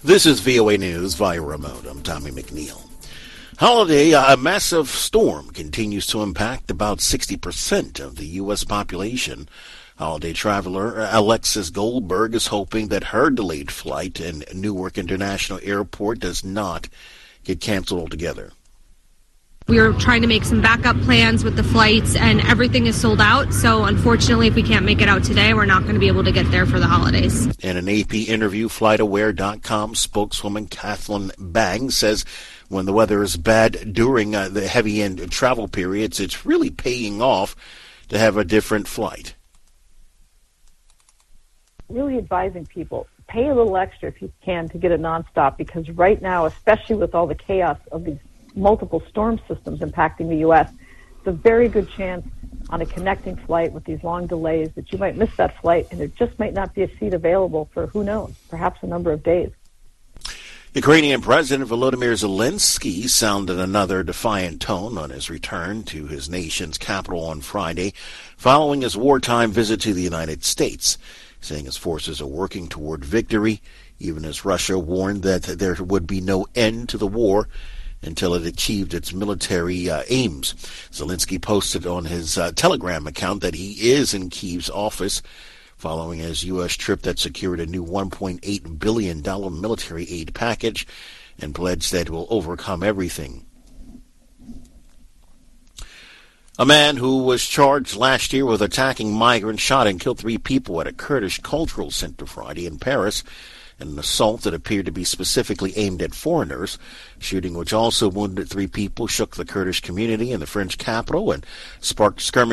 This is VOA News via remote. I'm Tommy McNeil. Holiday, a massive storm continues to impact about 60% of the U.S. population. Holiday traveler Alexis Goldberg is hoping that her delayed flight in Newark International Airport does not get canceled altogether. We were trying to make some backup plans with the flights, and everything is sold out. So unfortunately, if we can't make it out today, we're not going to be able to get there for the holidays. In an AP interview, FlightAware.com spokeswoman Kathleen Bang says when the weather is bad during the heavy-end travel periods, it's really paying off to have a different flight. Really advising people, pay a little extra if you can to get a nonstop, because right now, especially with all the chaos of these multiple storm systems impacting the U.S., it's a very good chance on a connecting flight with these long delays that you might miss that flight and there just might not be a seat available for, who knows, perhaps a number of days. Ukrainian President Volodymyr Zelensky sounded another defiant tone on his return to his nation's capital on Friday following his wartime visit to the United States, saying his forces are working toward victory, even as Russia warned that there would be no end to the war until it achieved its military aims. Zelensky posted on his Telegram account that he is in Kyiv's office following his U.S. trip that secured a new $1.8 billion military aid package and pledged that it will overcome everything. A man who was charged last year with attacking migrants shot and killed 3 people at a Kurdish cultural center Friday in Paris, an assault that appeared to be specifically aimed at foreigners. Shooting, which also wounded 3 people, shook the Kurdish community in the French capital and sparked skirmishes